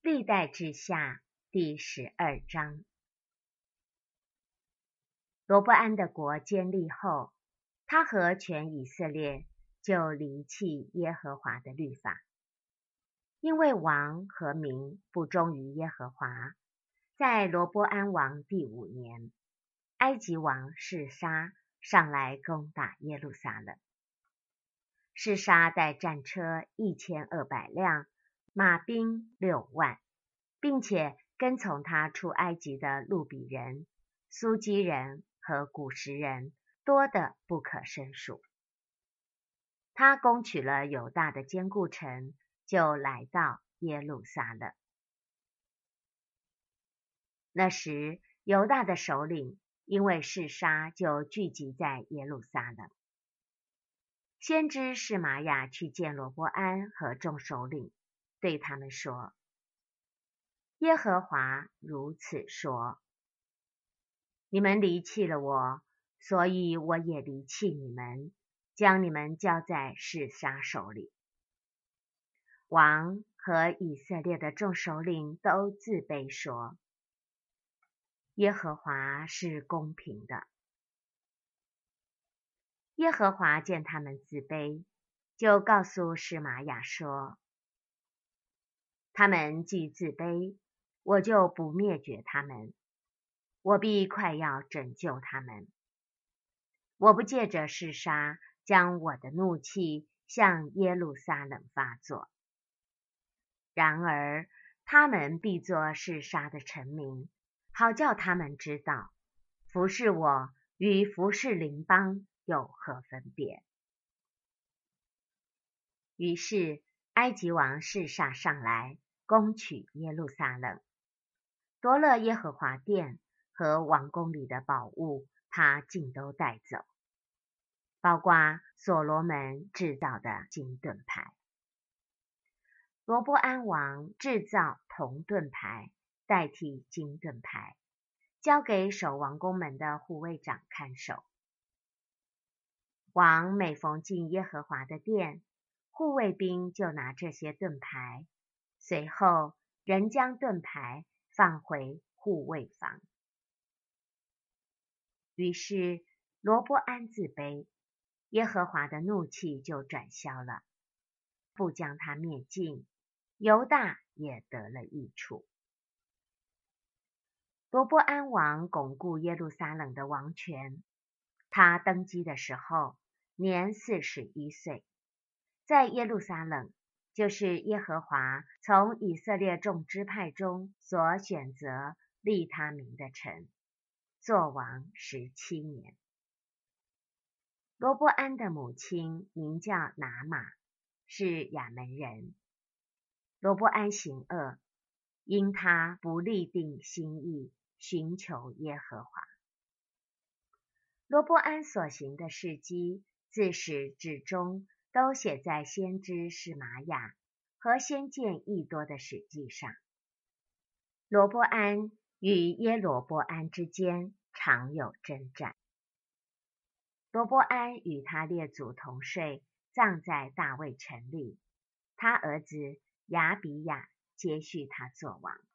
历代志下第12章。罗波安的国坚立后，他和全以色列就离弃耶和华的律法。因为王和民不忠于耶和华，在罗波安王第5年，埃及王示沙上来攻打耶路撒冷。示沙带战车1200辆，马兵6万，并且跟从他出埃及的路比人、苏基人和古实人多得不可胜数。他攻取了犹大的坚固城，就来到耶路撒冷。那时犹大的首领因为示沙，就聚集在耶路撒冷。先知示玛雅去见罗波安和众首领，对他们说：耶和华如此说，你们离弃了我，所以我也离弃你们，将你们交在示沙手里。王和以色列的众首领都自卑说：耶和华是公平的。耶和华见他们自卑，就告诉示玛雅说：他们既自卑，我就不灭绝他们，我必快要拯救他们。我不借着示沙将我的怒气向耶路撒冷发作。然而他们必作示沙的臣民，好叫他们知道，服侍我与服侍邻邦有何分别。于是埃及王示沙上来，攻取耶路撒冷，夺了耶和华殿和王宫里的宝物，他尽都带走，包括所罗门制造的金盾牌。罗波安王制造铜盾牌代替金盾牌，交给守王宫门的护卫长看守。王每逢进耶和华的殿，护卫兵就拿这些盾牌，随后人将盾牌放回护卫房。于是罗波安自卑，耶和华的怒气就转消了，不将他灭尽，犹大也得了益处。罗波安王巩固耶路撒冷的王权。他登基的时候年41岁，在耶路撒冷，就是耶和华从以色列众支派中所选择立他名的城，作王17年。罗波安的母亲名叫拿玛，是亚门人。罗波安行恶，因他不立定心意，寻求耶和华。罗波安所行的事迹，自始至终都写在先知示玛雅和先见益多的史记上。罗波安与耶罗波安之间常有征战。罗波安与他列祖同睡，葬在大卫城里，他儿子亚比亚接续他作王。